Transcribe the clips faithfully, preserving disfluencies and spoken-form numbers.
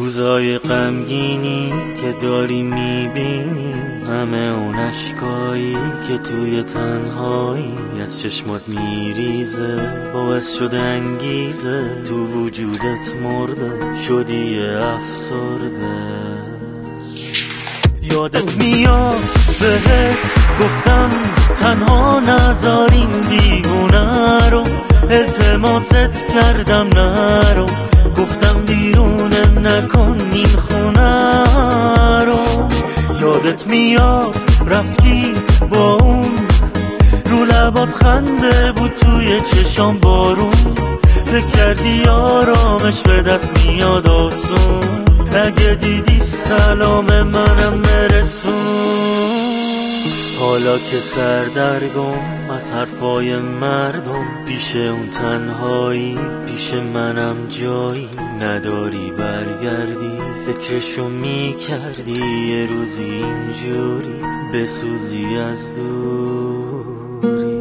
روزای غمگینی که داری میبینی، همه اون اشکایی که توی تنهایی از چشمات میریزه، باعث شده انگیزه تو وجودت مرده، شدی افسرده. یادت میاد بهت گفتم تنها نذار این دیوونه رو، التماست کردم نرو، گفتم بیرونه نکن این خونه رو. یادت میاد رفتی با اون، رو لبات خنده بود توی چشام بارون، فکر کردی آرامش به دست میاد آسون، اگه دیدی سلام منم برسون. حالا که سردرگم از حرفای مردم، پیش اون تنهایی پیش منم جایی نداری برگردی، فکرشو میکردی یه روزی اینجوری بسوزی از دوری.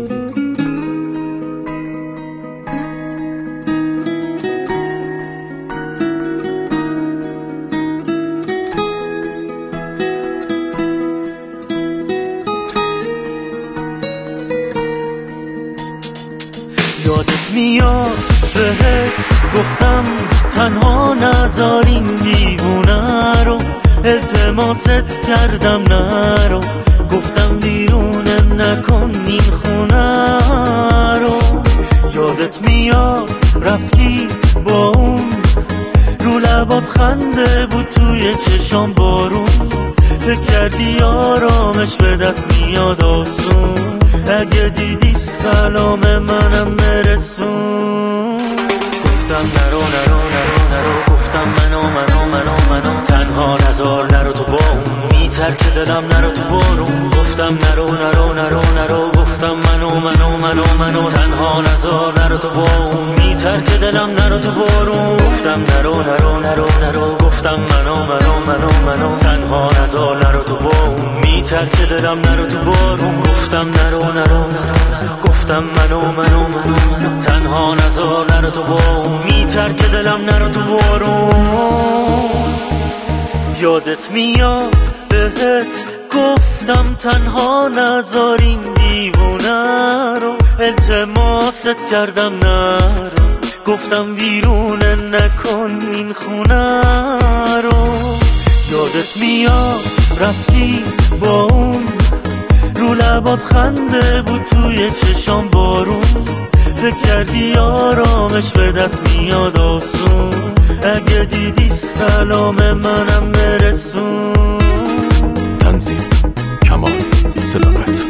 یادت میاد بهت گفتم تنها نذار این دیوونه رو، التماست کردم نرو، گفتم بیرونه نکن این خونه رو. یادت میاد رفتی با اون، رو لبات خنده بود توی چشام بارون، فکر کردی آرامش به دست میاد آسون، اگه دیدی سلام منم برسون. گفتم نرو نرو نرو نرو، گفتم منو منو منو منو، تنها نذار نرو تو با اون، میترک دلم نرو تو بارون. گفتم نرو نرو نرو نرو، گفتم منو منو منو منو، تنها نذار نرو تو با اون، میترک دلم نرو تو بارون. گفتم نرو نرو نرو نرو، گفتم منو منو منو منو، تنها نذار نرو تو با اون، میترک دلم نرو تو بارون. گفتم نرو نرو نرو نرو، گفتم منو منو منو منو، تنها نذار نرو تو با اون، میترک دلم نرو تو بارون. یادت میاد بهت گفتم تنها نذار این دیوونه رو، التماست کردم نرو، گفتم بیرونه نکن این خونه رو. یادت میاد رفتی با اون، رو لبات خنده بود توی چشام بارون، فکر کردی آرامش به دست میاد آسون، اگه دیدی سلام منم برسون. تنظیم کمال صداقت.